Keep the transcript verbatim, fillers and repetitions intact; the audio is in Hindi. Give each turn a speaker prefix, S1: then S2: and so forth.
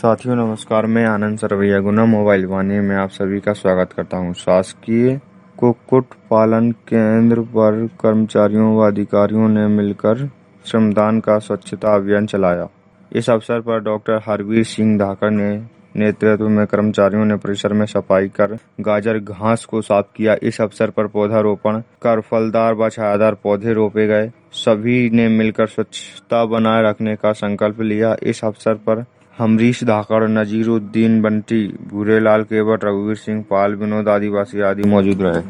S1: साथियों नमस्कार, मैं आनंद सरवैया गुना मोबाइल वाणी में आप सभी का स्वागत करता हूं। शासकीय कुक्कुट पालन केंद्र पर कर्मचारियों व अधिकारियों ने मिलकर श्रमदान का स्वच्छता अभियान चलाया। इस अवसर पर डॉक्टर हरवीर सिंह धाकड़ ने नेतृत्व में कर्मचारियों ने परिसर में सफाई कर गाजर घास को साफ किया। इस अवसर पर पौधारोपण कर फलदार व छायादार पौधे रोपे गए। सभी ने मिलकर स्वच्छता बनाए रखने का संकल्प लिया। इस अवसर पर अमरीश धाकड़, नजीरुद्दीन बंटी, भूरेलाल केवट, रघुवीर सिंह पाल, विनोद आदिवासी आदि मौजूद रहे।